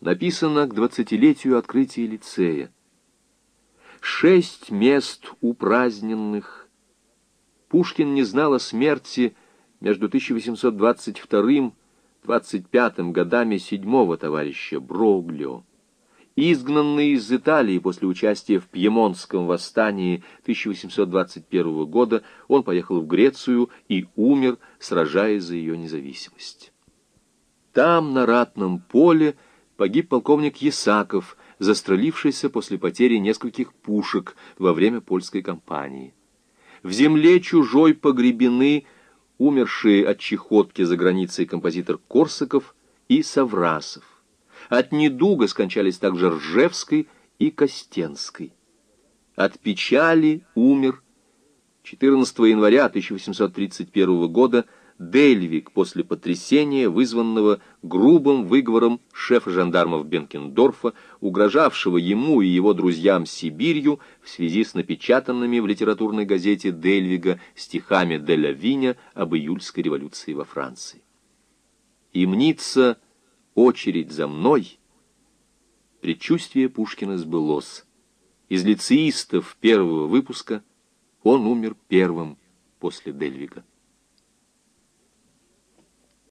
написано к 20-летию открытия лицея. 6 мест упраздненных. Пушкин не знал о смерти между 1822-25 годами 7-го товарища Броглио. Изгнанный из Италии после участия в Пьемонтском восстании 1821 года, он поехал в Грецию и умер, сражаясь за ее независимость. Там, на ратном поле, погиб полковник Ясаков, застрелившийся после потери нескольких пушек во время польской кампании. В земле чужой погребены умершие от чехотки за границей композитор Корсаков и Саврасов. От недуга скончались также Ржевский и Костенский. От печали умер 14 января 1831 года Дельвиг после потрясения, вызванного грубым выговором шефа жандармов Бенкендорфа, угрожавшего ему и его друзьям Сибирью в связи с напечатанными в литературной газете Дельвига стихами де ля Виня об июльской революции во Франции. И мнится «Очередь за мной». Предчувствие Пушкина сбылось. Из лицеистов первого выпуска он умер первым после Дельвига.